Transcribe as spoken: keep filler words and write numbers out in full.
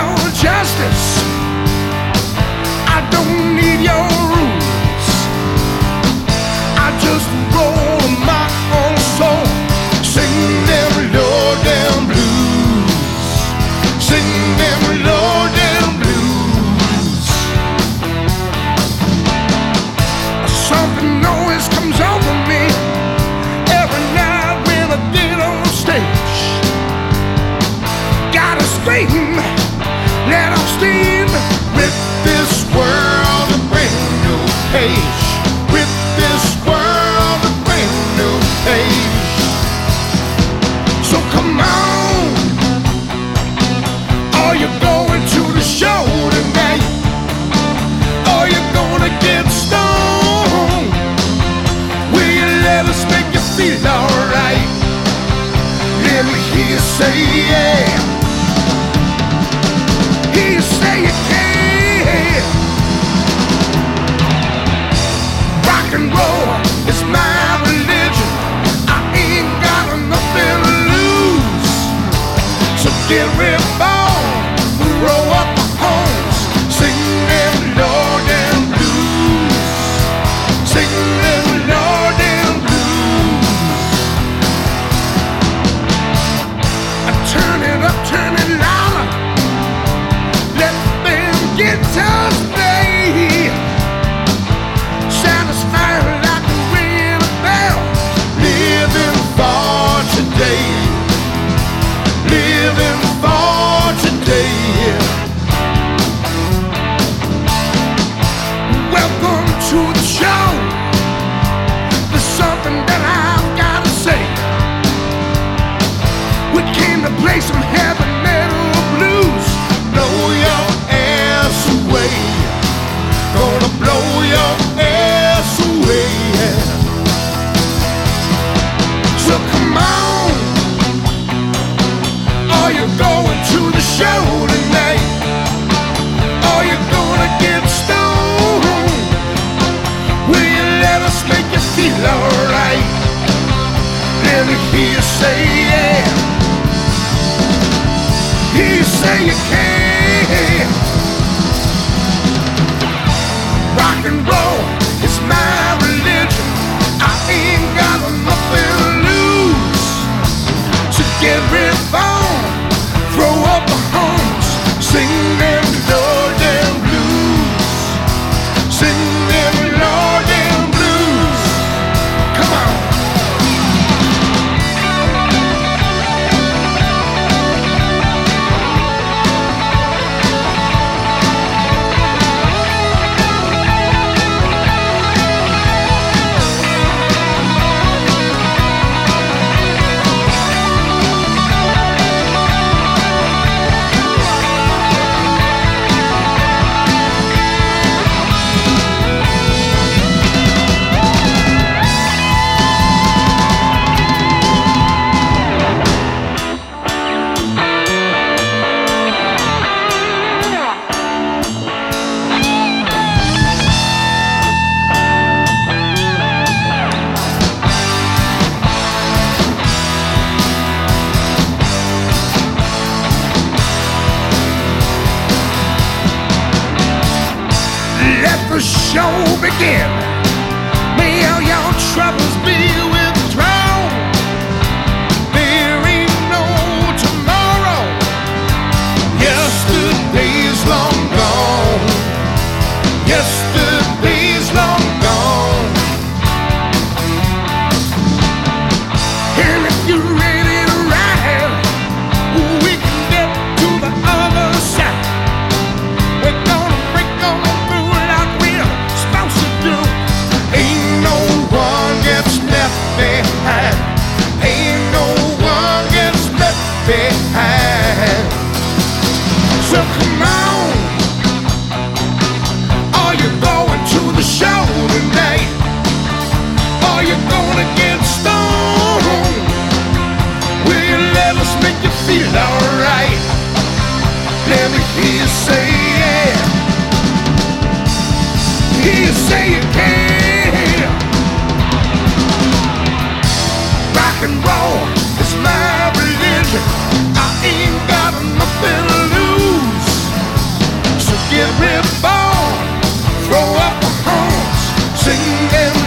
your justice. I don't need your rules. I just roll my own soul. Sing them low down blues. Sing them low down blues. Something always comes over me every night when I get on stage. Gotta scream, let off steam, rip this world a brand new page. Rip this world a brand new page. So come on, are you going to the show tonight? Are you gonna get stoned? Will you let us make you feel alright? Let me hear you say yeah. Hear you say you can. Rock and roll is my religion. I ain't got nothing to lose. So get reborn, roll up my horns, sing them low down blues. Sing them low down blues. I turn it up, turn it louder. Let them guitars play. Satisfied like a ring a bell. Living for today. Living for today. Welcome to the show. There's something that I've gotta say. We came to play some heavy metal blues. Blow your ass away. Gonna blow your ass away. So come on, are you going to the show tonight? Are you gonna get stoned? Will you let us make you feel alright? Let me hear you say yeah. Hear you say you can. Rock and roll is my religion. I ain't got nothing to lose. So get reborn, throw up the horns, sing them low down blues. Sing them low down blues. Come on. Let the show begin. May all your troubles be withdrawn. There ain't no tomorrow. Yesterday's long gone. Yesterday's long gone. And if you're ready to ride, we can get to the other side. We're gonna break on through like we're supposed to do. Ain't no one gets left singing